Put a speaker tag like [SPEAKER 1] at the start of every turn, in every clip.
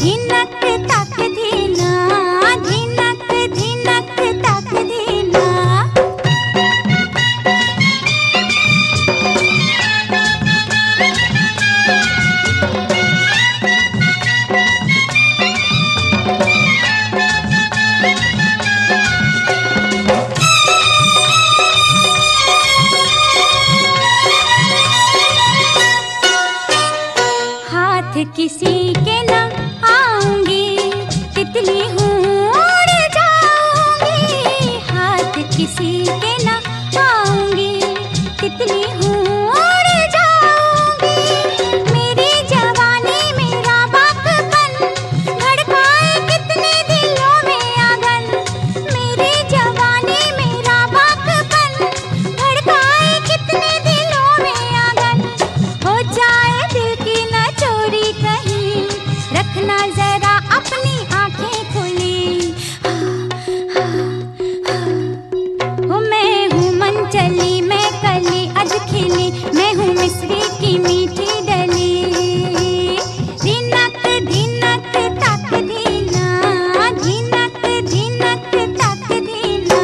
[SPEAKER 1] धिनक तक धीना, धिनक धिनक तक धीना। हाथ किसी के न आऊंगी, तितली हूँ उड़ जाऊंगी। हाथ किसी के न आऊंगी, तितली हूँ उड़ जाऊंगी। मेरी जवानी मेरा बाकपन धड़काए कितने दिलों में आंगन। मेरी जवानी मेरा बाकपन धड़काए कितने दिलों में आंगन। हो जाए दिल की न चोरी कहीं, रखना जरा अपनी आंखें खुली। हो मैं हूँ मनचली, मैं कली अध खिली, मैं हूँ मिस्री की मीठी डली। धिनक धिनक तक धीना, धिनक धिनक तक धीना।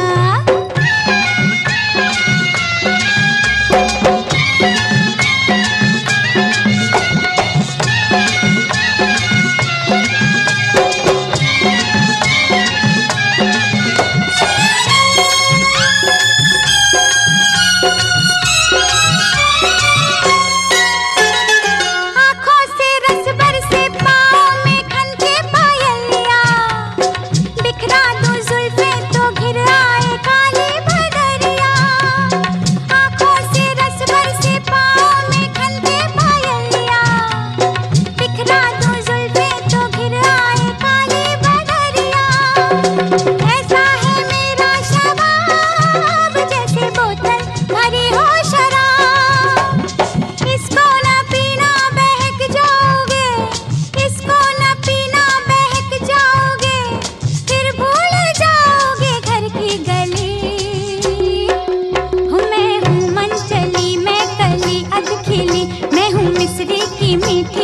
[SPEAKER 1] आँखों से रस बरसे, पाँव में खन के पायलिया। बिखरा दूं जुल्फें तो घिर आए काली बदरिया। आँखों से रस बरसे, पाँव में खन के पायलिया। बिखरा दूं जुल्फें तो घिर आए काली बदरिया। ऐसा है मेरा शबाब जैसे बोतल भरी हो शराब। इसको न पीना बहक जाओगे, इसको न पीना बहक जाओगे। फिर भूल जाओगे घर की गली। मैं हूँ मनचली, मैं कली अध खिली, मैं हूँ मिस्री की मीठी